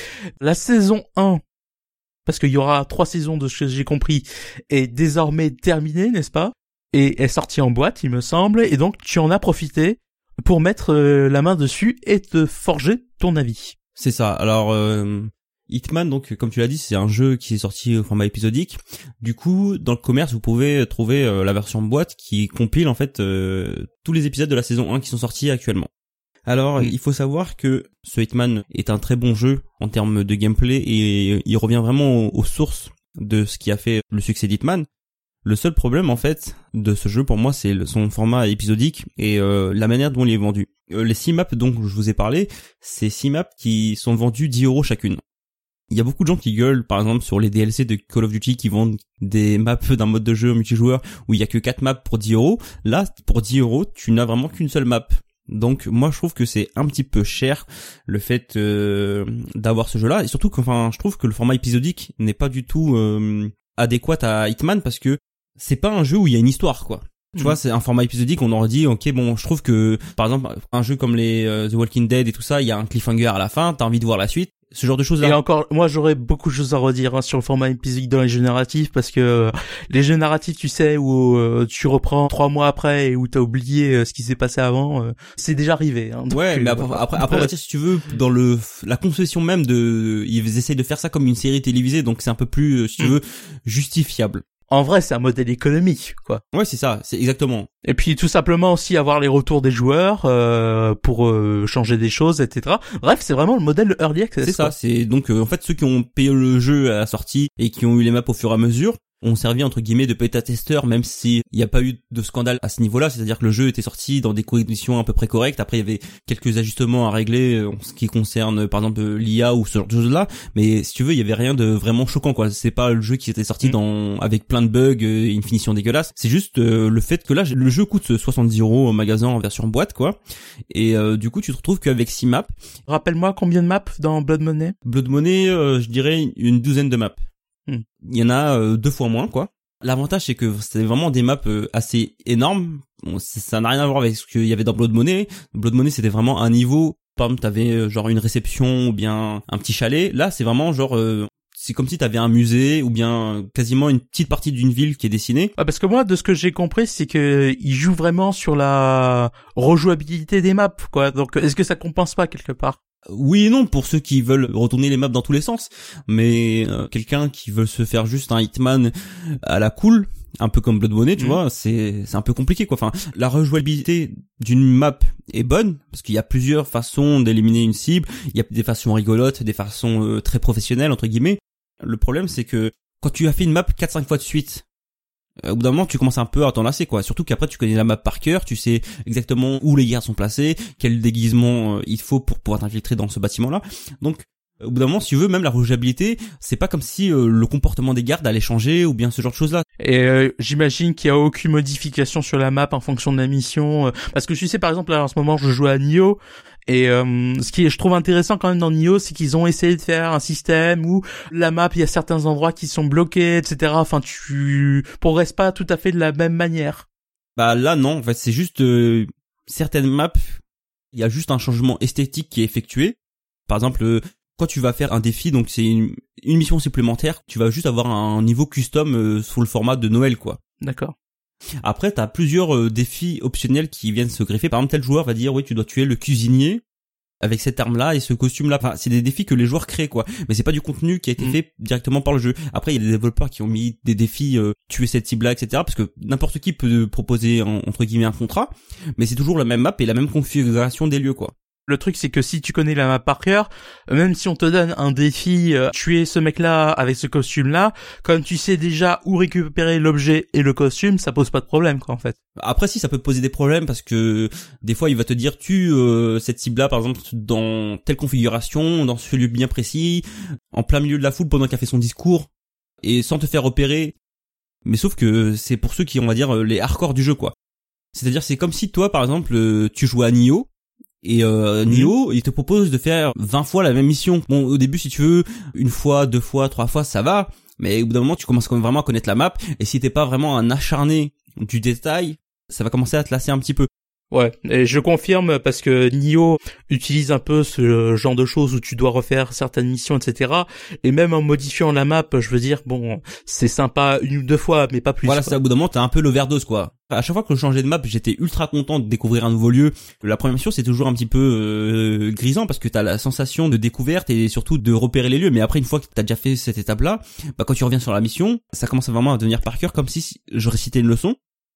La saison un, parce qu'il y aura trois saisons de ce que j'ai compris, est désormais terminée, n'est-ce pas, et est sortie en boîte, il me semble, et donc tu en as profité pour mettre euh, la main dessus et te forger ton avis. C'est ça. Alors, euh, Hitman, donc, comme tu l'as dit, c'est un jeu qui est sorti au format épisodique. Du coup, dans le commerce, vous pouvez trouver euh, la version boîte qui compile, en fait, euh, tous les épisodes de la saison un qui sont sortis actuellement. Alors, mmh. il faut savoir que ce Hitman est un très bon jeu en termes de gameplay et il revient vraiment aux, aux sources de ce qui a fait le succès d'Hitman. Le seul problème, en fait, de ce jeu, pour moi, c'est le, son format épisodique et euh, la manière dont il est vendu. Euh, les six maps dont je vous ai parlé, c'est six maps qui sont vendues dix euros chacune. Il y a beaucoup de gens qui gueulent, par exemple, sur les D L C de Call of Duty qui vendent des maps d'un mode de jeu multijoueur où il y a que quatre maps pour dix euros. Là, pour dix euros, tu n'as vraiment qu'une seule map. Donc moi je trouve que c'est un petit peu cher le fait euh, d'avoir ce jeu-là, et surtout que enfin je trouve que le format épisodique n'est pas du tout euh, adéquat à Hitman parce que c'est pas un jeu où il y a une histoire, quoi. Tu mmh. vois, c'est un format épisodique, on aurait dit, ok, bon, je trouve que, par exemple, un jeu comme les euh, The Walking Dead et tout ça, il y a un cliffhanger à la fin, t'as envie de voir la suite, ce genre de choses-là. Et encore, moi, j'aurais beaucoup de choses à redire hein, sur le format épisodique dans les jeux narratifs, parce que euh, les jeux narratifs, tu sais, où euh, tu reprends trois mois après et où t'as oublié euh, ce qui s'est passé avant, euh, c'est déjà arrivé. Hein, donc, ouais, mais après, après, après, on va dire, si tu veux, dans le la concession même de, ils essayent de faire ça comme une série télévisée, donc c'est un peu plus, si tu veux, justifiable. En vrai, c'est un modèle économique, quoi. Ouais, c'est ça, c'est exactement. Et puis tout simplement aussi avoir les retours des joueurs euh, pour euh, changer des choses, et cetera. Bref, c'est vraiment le modèle early access. C'est ça, c'est donc euh, en fait ceux qui ont payé le jeu à la sortie et qui ont eu les maps au fur et à mesure ont servi entre guillemets de bêta-testeurs, même si il n'y a pas eu de scandale à ce niveau-là, c'est-à-dire que le jeu était sorti dans des conditions à peu près correctes. Après, il y avait quelques ajustements à régler en ce qui concerne par exemple l'I A ou ce genre de choses-là, mais si tu veux, il y avait rien de vraiment choquant, quoi. C'est pas le jeu qui était sorti mmh. dans avec plein de bugs et une finition dégueulasse. C'est juste euh, le fait que là, le jeu coûte soixante-dix euros au magasin en version boîte, quoi. Et euh, du coup, tu te retrouves qu'avec six maps. Rappelle-moi combien de maps dans Blood Money. Blood Money, euh, je dirais une douzaine de maps. Hmm. Il y en a euh, deux fois moins, quoi. L'avantage, c'est que c'est vraiment des maps euh, assez énormes. Bon, ça n'a rien à voir avec ce qu'il y avait dans Blood Money. Blood Money, c'était vraiment un niveau. Par exemple, t'avais euh, genre une réception ou bien un petit chalet. Là, c'est vraiment genre... Euh, c'est comme si t'avais un musée ou bien quasiment une petite partie d'une ville qui est dessinée. Ah, parce que moi, de ce que j'ai compris, c'est que ils jouent vraiment sur la rejouabilité des maps, quoi. Donc, est-ce que ça compense pas quelque part? Oui et non, pour ceux qui veulent retourner les maps dans tous les sens, mais euh, quelqu'un qui veut se faire juste un Hitman à la cool, un peu comme Blood Money, tu mmh. vois, c'est c'est un peu compliqué, quoi. Enfin, la rejouabilité d'une map est bonne parce qu'il y a plusieurs façons d'éliminer une cible, il y a des façons rigolotes, des façons euh, très professionnelles entre guillemets. Le problème, c'est que quand tu as fait une map quatre cinq fois de suite, au bout d'un moment, tu commences un peu à t'en lasser, quoi. Surtout qu'après, tu connais la map par cœur, tu sais exactement où les gardes sont placés, quel déguisement il faut pour pouvoir t'infiltrer dans ce bâtiment-là. Donc, au bout d'un moment, si tu veux, même la rejouabilité, c'est pas comme si euh, le comportement des gardes allait changer ou bien ce genre de choses-là. Et euh, j'imagine qu'il y a aucune modification sur la map en fonction de la mission. Euh, parce que je sais, par exemple, là, en ce moment, je joue à Nioh. Et euh, ce qui est, je trouve intéressant quand même dans Nioh, c'est qu'ils ont essayé de faire un système où la map, il y a certains endroits qui sont bloqués, et cetera. Enfin, tu progresses pas tout à fait de la même manière. Bah là, non. En fait, c'est juste euh, certaines maps, il y a juste un changement esthétique qui est effectué. Par exemple, euh, quand tu vas faire un défi, donc c'est une, une mission supplémentaire, tu vas juste avoir un niveau custom euh, sous le format de Noël, quoi. D'accord. Après, t'as plusieurs euh, défis optionnels qui viennent se greffer. Par exemple, tel joueur va dire, oui, tu dois tuer le cuisinier avec cette arme-là et ce costume-là. Enfin, c'est des défis que les joueurs créent, quoi. Mais c'est pas du contenu qui a été mmh. fait directement par le jeu. Après, il y a des développeurs qui ont mis des défis, euh, tuer cette cible-là, et cetera. Parce que n'importe qui peut proposer, en, entre guillemets, un contrat. Mais c'est toujours la même map et la même configuration des lieux, quoi. Le truc, c'est que si tu connais la map par cœur, même si on te donne un défi, euh, tuer ce mec-là avec ce costume-là, comme tu sais déjà où récupérer l'objet et le costume, ça pose pas de problème, quoi, en fait. Après, si, ça peut poser des problèmes parce que des fois, il va te dire, tue euh, cette cible-là, par exemple, dans telle configuration, dans ce lieu bien précis, en plein milieu de la foule pendant qu'elle fait son discours, et sans te faire repérer. Mais sauf que c'est pour ceux qui, on va dire, les hardcore du jeu, quoi. C'est-à-dire, c'est comme si toi, par exemple, tu jouais à Nioh, et euh, Nioh, mmh. il te propose de faire vingt fois la même mission. Bon, au début, si tu veux, une fois, deux fois, trois fois, ça va. Mais au bout d'un moment, tu commences quand même vraiment à connaître la map. Et si t'es pas vraiment un acharné du détail, ça va commencer à te lasser un petit peu. Ouais, et je confirme parce que Nioh utilise un peu ce genre de choses où tu dois refaire certaines missions, et cetera. Et même en modifiant la map, je veux dire, bon, c'est sympa une ou deux fois, mais pas plus. Voilà, quoi. ça, au bout d'un moment, t'as un peu l'overdose, quoi. À chaque fois que je changeais de map, j'étais ultra content de découvrir un nouveau lieu. La première mission, c'est toujours un petit peu euh, grisant parce que t'as la sensation de découverte et surtout de repérer les lieux. Mais après, une fois que t'as déjà fait cette étape-là, bah quand tu reviens sur la mission, ça commence vraiment à devenir par cœur, comme si je récitais une leçon.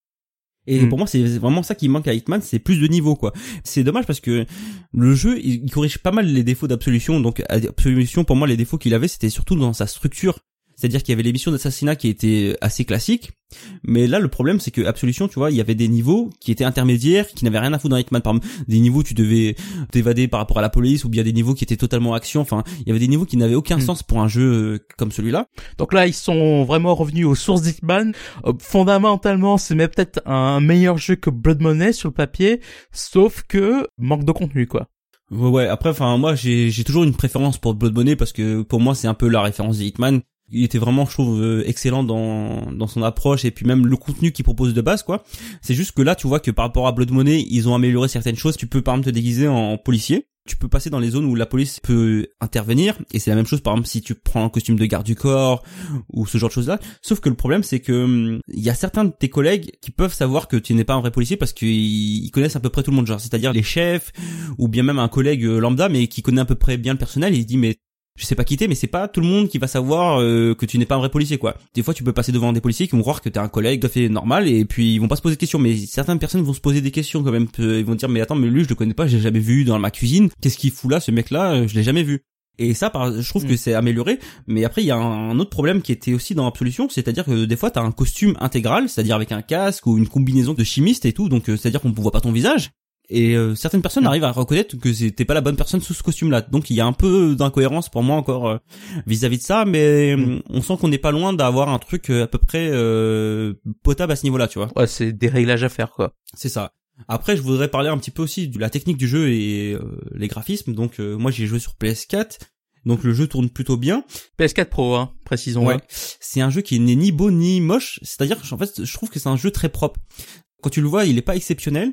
Et mmh. pour moi, c'est vraiment ça qui manque à Hitman, c'est plus de niveau, quoi. C'est dommage parce que le jeu, il corrige pas mal les défauts d'Absolution. Donc, Absolution, pour moi, les défauts qu'il avait, c'était surtout dans sa structure. C'est-à-dire qu'il y avait les missions d'assassinat qui étaient assez classiques. Mais là, le problème, c'est que Absolution, tu vois, il y avait des niveaux qui étaient intermédiaires, qui n'avaient rien à foutre dans Hitman. Par exemple, des niveaux où tu devais t'évader par rapport à la police, ou bien des niveaux qui étaient totalement action. Enfin, il y avait des niveaux qui n'avaient aucun mmh. sens pour un jeu comme celui-là. Donc là, ils sont vraiment revenus aux sources d'Hitman. Euh, fondamentalement, c'est même peut-être un meilleur jeu que Blood Money sur le papier, sauf que manque de contenu, quoi. Ouais, ouais. Après, enfin, moi, j'ai, j'ai toujours une préférence pour Blood Money parce que pour moi, c'est un peu la référence de Hitman. Il était vraiment, je trouve, excellent dans dans son approche et puis même le contenu qu'il propose de base, quoi. C'est juste que là, tu vois que par rapport à Blood Money, ils ont amélioré certaines choses. Tu peux par exemple te déguiser en policier. Tu peux passer dans les zones où la police peut intervenir et c'est la même chose par exemple si tu prends un costume de garde du corps ou ce genre de choses-là. Sauf que le problème c'est que il y a certains de tes collègues qui peuvent savoir que tu n'es pas un vrai policier parce qu'ils connaissent à peu près tout le monde, genre c'est-à-dire les chefs ou bien même un collègue lambda mais qui connaît à peu près bien le personnel et il se dit mais je sais pas quitter, mais c'est pas tout le monde qui va savoir euh, que tu n'es pas un vrai policier, quoi. Des fois, tu peux passer devant des policiers qui vont croire que t'es un collègue tout à fait normal, et puis ils vont pas se poser de questions. Mais certaines personnes vont se poser des questions quand même. Ils vont dire, mais attends, mais lui, je le connais pas, j'ai jamais vu dans ma cuisine. Qu'est-ce qu'il fout là, ce mec-là? Je l'ai jamais vu. Et ça, je trouve mmh. que c'est amélioré. Mais après, il y a un autre problème qui était aussi dans Absolution, c'est-à-dire que des fois, t'as un costume intégral, c'est-à-dire avec un casque ou une combinaison de chimiste et tout, donc c'est-à-dire qu'on ne voit pas ton visage. Et euh, certaines personnes mmh. arrivent à reconnaître que c'était pas la bonne personne sous ce costume-là. Donc il y a un peu d'incohérence pour moi encore euh, vis-à-vis de ça, mais mmh. on sent qu'on n'est pas loin d'avoir un truc à peu près euh, potable à ce niveau-là, tu vois. Ouais, c'est des réglages à faire, quoi. C'est ça. Après, je voudrais parler un petit peu aussi de la technique du jeu et euh, les graphismes. Donc euh, moi j'ai joué sur P S quatre. Donc le jeu tourne plutôt bien. P S quatre Pro, hein, précisons. Ouais. C'est un jeu qui n'est ni beau ni moche. C'est-à-dire, en fait, je trouve que c'est un jeu très propre. Quand tu le vois, il est pas exceptionnel.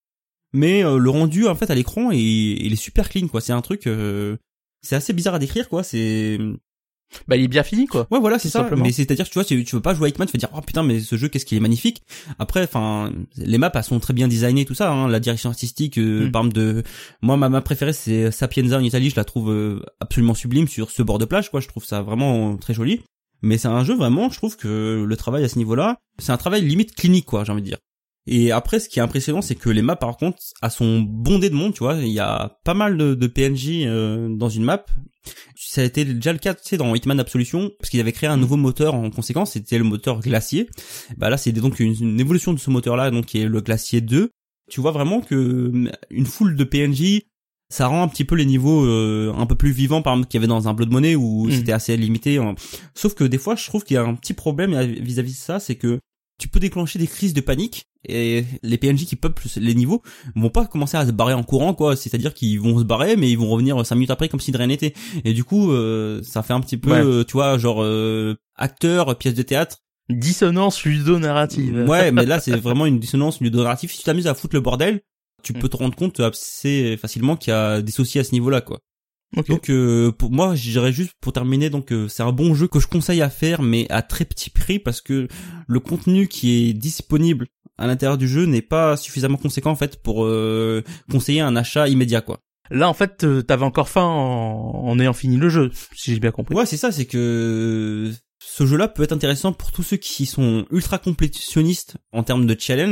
Mais euh, le rendu en fait à l'écran il, il est super clean, quoi. C'est un truc euh, c'est assez bizarre à décrire, quoi. C'est bah il est bien fini, quoi. Ouais, voilà, c'est ça. Simplement. Mais c'est-à-dire que tu vois, tu, tu veux pas jouer à Hitman, tu vas dire oh putain mais ce jeu qu'est-ce qu'il est magnifique. Après enfin les maps elles sont très bien designées, tout ça, hein. La direction artistique euh, mm. par exemple de moi ma map préférée c'est Sapienza en Italie, je la trouve euh, absolument sublime sur ce bord de plage, quoi. Je trouve ça vraiment très joli. Mais c'est un jeu vraiment, je trouve que le travail à ce niveau-là, c'est un travail limite clinique, quoi, j'ai envie de dire. Et après, ce qui est impressionnant, c'est que les maps, par contre, elles sont bondées de monde, tu vois. Il y a pas mal de, de P N J euh, dans une map. Ça a été déjà le cas, tu sais, dans Hitman Absolution, parce qu'ils avaient créé un nouveau moteur en conséquence. C'était le moteur Glacier. Bah là, c'est donc une, une évolution de ce moteur-là, donc qui est le Glacier deux. Tu vois vraiment que une foule de P N J, ça rend un petit peu les niveaux euh, un peu plus vivants, par exemple, qu'il y avait dans un Blood Money où mmh. c'était assez limité. Hein. Sauf que des fois, je trouve qu'il y a un petit problème vis-à-vis de ça, c'est que tu peux déclencher des crises de panique et les P N J qui peuplent les niveaux vont pas commencer à se barrer en courant, quoi. C'est-à-dire qu'ils vont se barrer mais ils vont revenir cinq minutes après comme si de rien n'était. Et du coup, euh, ça fait un petit peu, ouais. euh, tu vois, genre euh, acteur, pièce de théâtre. Dissonance ludonarrative. Ouais, mais là c'est vraiment une dissonance ludonarrative. Si tu t'amuses à foutre le bordel, tu peux te rendre compte assez facilement qu'il y a des soucis à ce niveau-là, quoi. Okay. Donc euh, pour moi, je dirais juste pour terminer, donc euh, c'est un bon jeu que je conseille à faire, mais à très petit prix parce que le contenu qui est disponible à l'intérieur du jeu n'est pas suffisamment conséquent en fait pour euh, conseiller un achat immédiat, quoi. Là, en fait, t'avais encore faim en, en ayant fini le jeu, si j'ai bien compris. Ouais, c'est ça, c'est que ce jeu-là peut être intéressant pour tous ceux qui sont ultra complétionnistes en termes de challenge.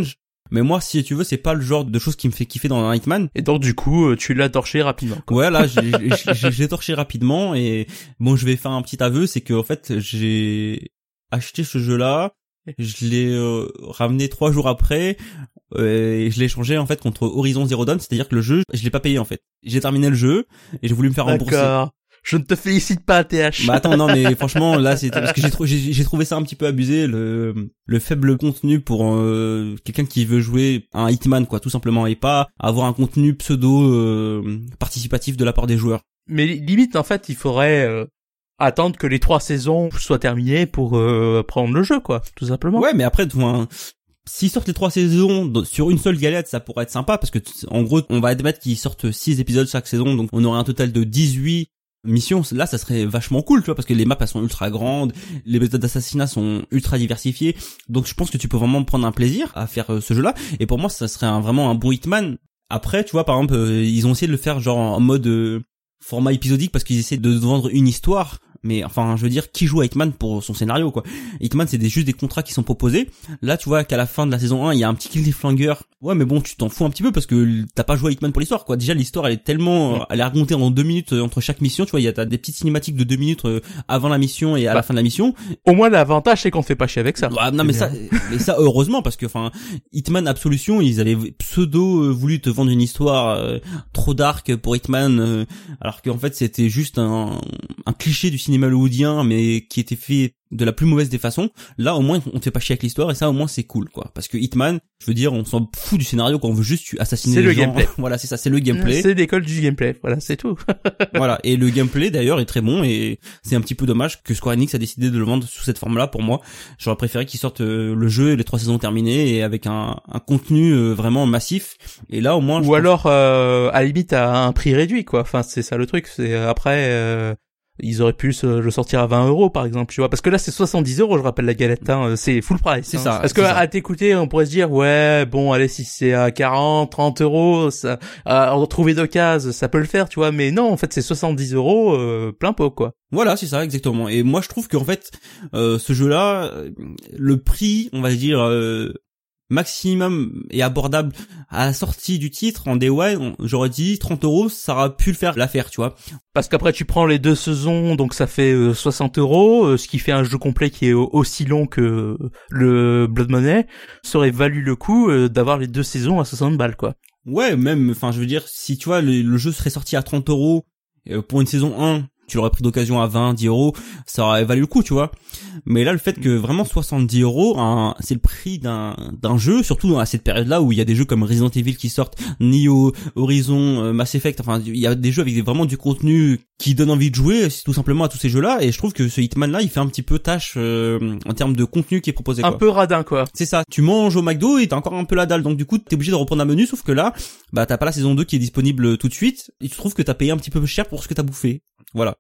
Mais moi, si tu veux, c'est pas le genre de choses qui me fait kiffer dans un Hitman. Et donc du coup, tu l'as torché rapidement, quoi. Ouais, là, j'ai, j'ai, j'ai torché rapidement et bon, je vais faire un petit aveu, c'est que en fait, j'ai acheté ce jeu-là, je l'ai euh, ramené trois jours après euh, et je l'ai échangé en fait contre Horizon Zero Dawn, c'est-à-dire que le jeu, je l'ai pas payé en fait. J'ai terminé le jeu et j'ai voulu me faire rembourser. D'accord. Je ne te félicite pas, T H. Bah attends, non mais franchement là c'est parce que j'ai, trou- j'ai, j'ai trouvé ça un petit peu abusé, le le faible contenu pour euh, quelqu'un qui veut jouer un Hitman quoi, tout simplement, et pas avoir un contenu pseudo euh, participatif de la part des joueurs. Mais limite, en fait, il faudrait euh, attendre que les trois saisons soient terminées pour euh, prendre le jeu, quoi, tout simplement. Ouais, mais après, enfin, s'ils sortent les trois saisons dans- sur une seule galette, ça pourrait être sympa parce que en gros, on va admettre qu'ils sortent six épisodes chaque saison, donc on aurait un total de dix-huit missions. Là, ça serait vachement cool, tu vois, parce que les maps elles sont ultra grandes, les méthodes d'assassinat sont ultra diversifiées, donc je pense que tu peux vraiment prendre un plaisir à faire euh, ce jeu-là. Et pour moi, ça serait un, vraiment un bon Hitman. Après, tu vois, par exemple, euh, ils ont essayé de le faire genre en mode euh, format épisodique parce qu'ils essaient de vendre une histoire. Mais enfin, je veux dire, qui joue à Hitman pour son scénario, quoi. Hitman, c'est des, juste des contrats qui sont proposés. Là, tu vois qu'à la fin de la saison un, il y a un petit cliffhanger. Ouais, mais bon, tu t'en fous un petit peu parce que t'as pas joué à Hitman pour l'histoire, quoi. Déjà, l'histoire, elle est tellement, elle est racontée en deux minutes euh, entre chaque mission. Tu vois, il y a t'as des petites cinématiques de deux minutes euh, avant la mission et à bah, la fin de la mission. Au moins, l'avantage, c'est qu'on te fait pas chier avec ça. Ouais, non, mais ça, mais ça, heureusement, parce que, enfin, Hitman Absolution, ils avaient pseudo euh, voulu te vendre une histoire euh, trop dark pour Hitman, euh, alors qu'en fait, c'était juste un, un cliché du cinéma hollywoodien, mais qui était fait de la plus mauvaise des façons. Là, au moins, on te fait pas chier avec l'histoire, et ça, au moins, c'est cool, quoi. Parce que Hitman, je veux dire, on s'en fout du scénario, quand on veut juste assassiner c'est les le gens. Gameplay. Voilà, c'est ça, c'est le gameplay. C'est l'école du gameplay. Voilà, c'est tout. Voilà. Et le gameplay, d'ailleurs, est très bon, et c'est un petit peu dommage que Square Enix a décidé de le vendre sous cette forme-là, pour moi. J'aurais préféré qu'ils sortent euh, le jeu, les trois saisons terminées, et avec un, un contenu euh, vraiment massif. Et là, au moins, Ou je pense... alors, euh, à la limite, à un prix réduit, quoi. Enfin, c'est ça le truc. C'est après, euh, ils auraient pu se, le sortir à vingt euros, par exemple, tu vois. Parce que là, c'est soixante-dix euros, je rappelle la galette, hein. C'est full price. C'est hein. ça. Parce que ça. à t'écouter, on pourrait se dire, ouais, bon, allez, si c'est à quarante, trente euros, ça, à retrouver d'occasion, ça peut le faire, tu vois. Mais non, en fait, c'est soixante-dix euros, euh, plein pot, quoi. Voilà, c'est ça, exactement. Et moi, je trouve qu'en fait, euh, ce jeu-là, le prix, on va dire, euh, maximum et abordable à la sortie du titre en Day One, j'aurais dit trente euros, ça aurait pu le faire l'affaire, tu vois. Parce qu'après tu prends les deux saisons, donc ça fait euh, soixante euros, euh, ce qui fait un jeu complet qui est aussi long que le Blood Money. Ça aurait valu le coup euh, d'avoir les deux saisons à soixante balles, quoi. Ouais, même, enfin, je veux dire, si tu vois, le, le jeu serait sorti à trente euros euh, pour une saison un, tu l'aurais pris d'occasion à vingt, dix euros, ça aurait valu le coup, tu vois. Mais là, le fait que vraiment soixante-dix euros, hein, c'est le prix d'un d'un jeu, surtout à cette période-là où il y a des jeux comme Resident Evil qui sortent, Nioh, Horizon, euh, Mass Effect, enfin, il y a des jeux avec vraiment du contenu qui donne envie de jouer, tout simplement, à tous ces jeux-là. Et je trouve que ce Hitman-là, il fait un petit peu tâche euh, en termes de contenu qui est proposé, quoi. Un peu radin, quoi. C'est ça. Tu manges au McDo et t'as encore un peu la dalle, donc du coup, t'es obligé de reprendre un menu, sauf que là, bah, t'as pas la saison deux qui est disponible tout de suite, et tu trouves que t'as payé un petit peu cher pour ce que t'as bouffé. Voilà.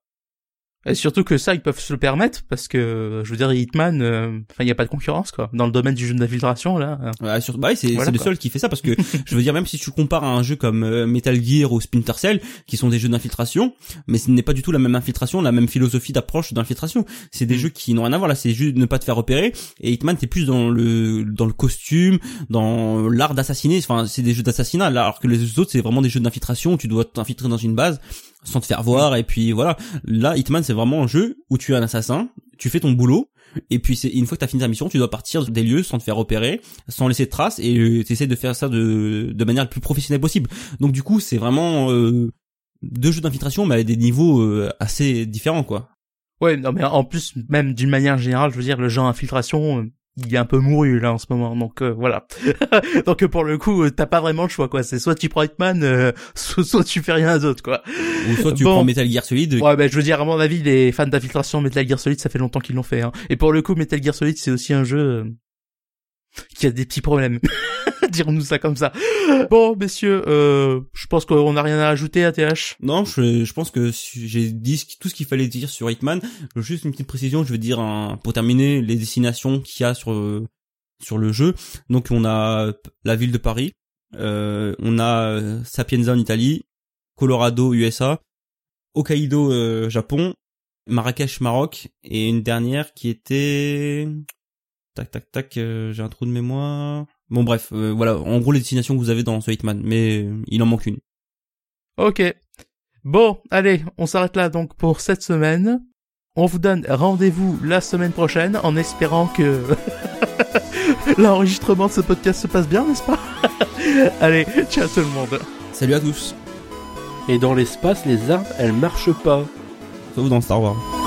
Et surtout que ça, ils peuvent se le permettre parce que, je veux dire, Hitman, euh, enfin, il y a pas de concurrence, quoi. Dans le domaine du jeu d'infiltration, là. Ouais, sur, bah, c'est, Voilà, c'est le quoi. seul qui fait ça parce que, je veux dire, même si tu compares à un jeu comme euh, Metal Gear ou Splinter Cell, qui sont des jeux d'infiltration, mais ce n'est pas du tout la même infiltration, la même philosophie d'approche d'infiltration. C'est des jeux qui n'ont rien à voir, là, c'est juste ne pas te faire repérer. Et Hitman, t'es plus dans le, dans le costume, dans l'art d'assassiner. Enfin, c'est des jeux d'assassinat, là, alors que les autres, c'est vraiment des jeux d'infiltration où tu dois t'infiltrer dans une base sans te faire voir, et puis voilà. Là, Hitman, c'est vraiment un jeu où tu es un assassin, tu fais ton boulot, et puis c'est une fois que t'as fini ta mission, tu dois partir des lieux sans te faire repérer, sans laisser de traces, et tu essaies de faire ça de de manière la plus professionnelle possible. Donc du coup, c'est vraiment euh, deux jeux d'infiltration, mais à des niveaux euh, assez différents, quoi. Ouais, non, mais en plus, même d'une manière générale, je veux dire, le genre infiltration, euh, il est un peu mouru, là, en ce moment. Donc, euh, voilà. Donc, euh, pour le coup, euh, t'as pas vraiment le choix, quoi. C'est soit tu prends Hitman, euh, soit, soit tu fais rien d'autre, quoi. Ou soit tu Bon. prends Metal Gear Solid. Ouais, ben, je veux dire, à mon avis, les fans d'infiltration Metal Gear Solid, ça fait longtemps qu'ils l'ont fait, hein. Et pour le coup, Metal Gear Solid, c'est aussi un jeu euh, qui a des petits problèmes. Dirons-nous ça comme ça. Bon, messieurs, euh, je pense qu'on n'a rien à ajouter à T H. Non, je, je pense que j'ai dit ce qui- tout ce qu'il fallait dire sur Hitman. Juste une petite précision, je veux dire, un, pour terminer, les destinations qu'il y a sur euh, sur le jeu. Donc on a la ville de Paris, euh, on a euh, Sapienza en Italie, Colorado U S A, Hokkaido euh, Japon, Marrakech Maroc, et une dernière qui était... Tac tac tac, euh, j'ai un trou de mémoire... Bon bref, euh, voilà, en gros les destinations que vous avez dans ce Hitman, mais il en manque une. Ok. Bon, allez, on s'arrête là donc pour cette semaine. On vous donne rendez-vous la semaine prochaine en espérant que l'enregistrement de ce podcast se passe bien, n'est-ce pas? Allez, ciao tout le monde. Salut à tous. Et dans l'espace, les armes, elles marchent pas. Sauf dans Star Wars.